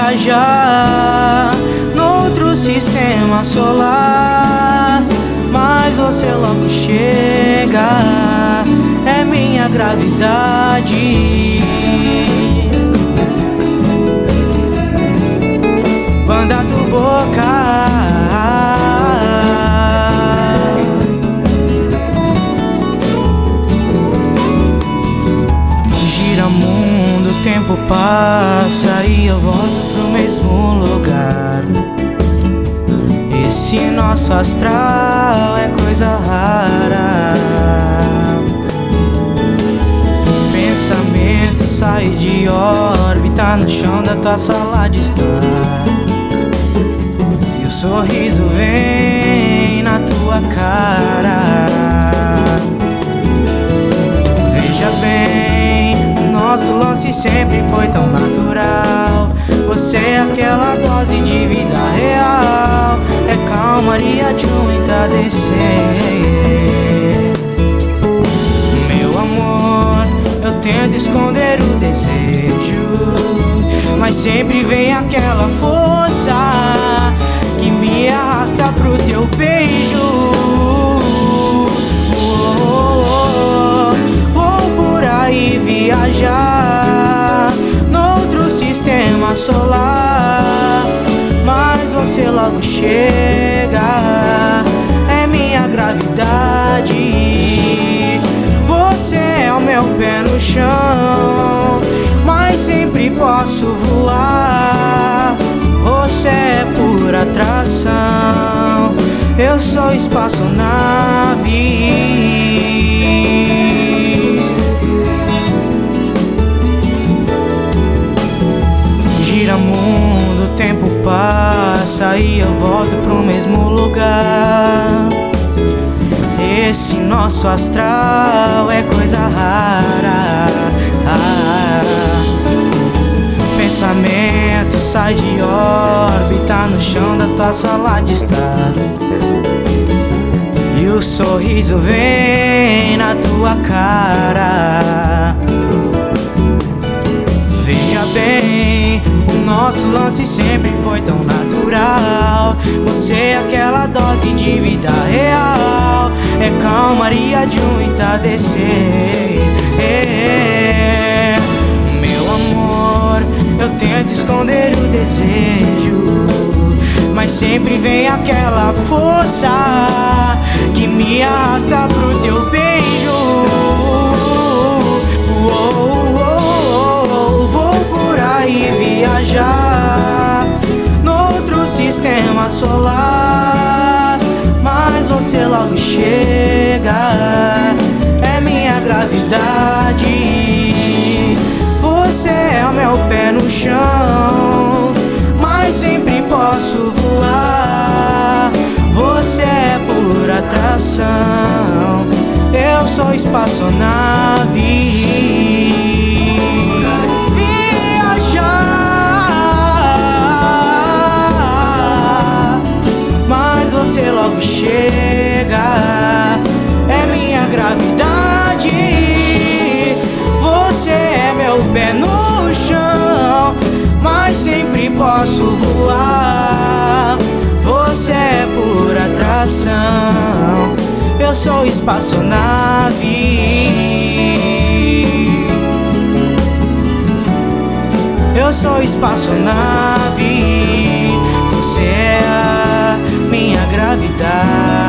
viajar noutro sistema solar, mas você logo chega, é minha gravidade. Banda do Boca, gira mundo, o tempo passa e eu volto pro mesmo lugar. Esse nosso astral é coisa rara. Pensamento sai de órbita no chão da tua sala de estar, e o sorriso vem na tua cara. Veja bem, nosso lance sempre foi tão natural. Você é aquela dose de vida real, é calmaria de um entardecer. Meu amor, eu tento esconder o desejo, mas sempre vem aquela força que me arrasta pro teu beijo. Vou por aí viajar noutro sistema solar, mas você logo chega, é minha gravidade. Você é o meu pé no chão, mas sempre posso voar. Você é pura atração, eu sou espaçonave. Gira mundo, o tempo passa e eu volto pro mesmo lugar. Esse nosso astral é coisa rara. Pensamento sai de órbita no chão da tua sala de estar, e o sorriso vem na tua cara. Veja bem, o nosso lance sempre foi tão natural. Você é aquela dose de vida real, é calmaria de um entardecer. Meu amor, eu tento esconder o desejo, mas sempre vem aquela força que me arrasta pro teu beijo. Vou por aí viajar noutro sistema solar, mas você logo chega, é minha gravidade. Você é o meu pé no chão, mas sempre posso voar. Você é pura atração, eu sou espaçonave. Viajar, mas você logo chega, é minha gravidade. Você é meu pé no chão, mas sempre posso voar. Você é pura atração, eu sou espaçonave. Eu sou espaçonave, você é a minha gravidade.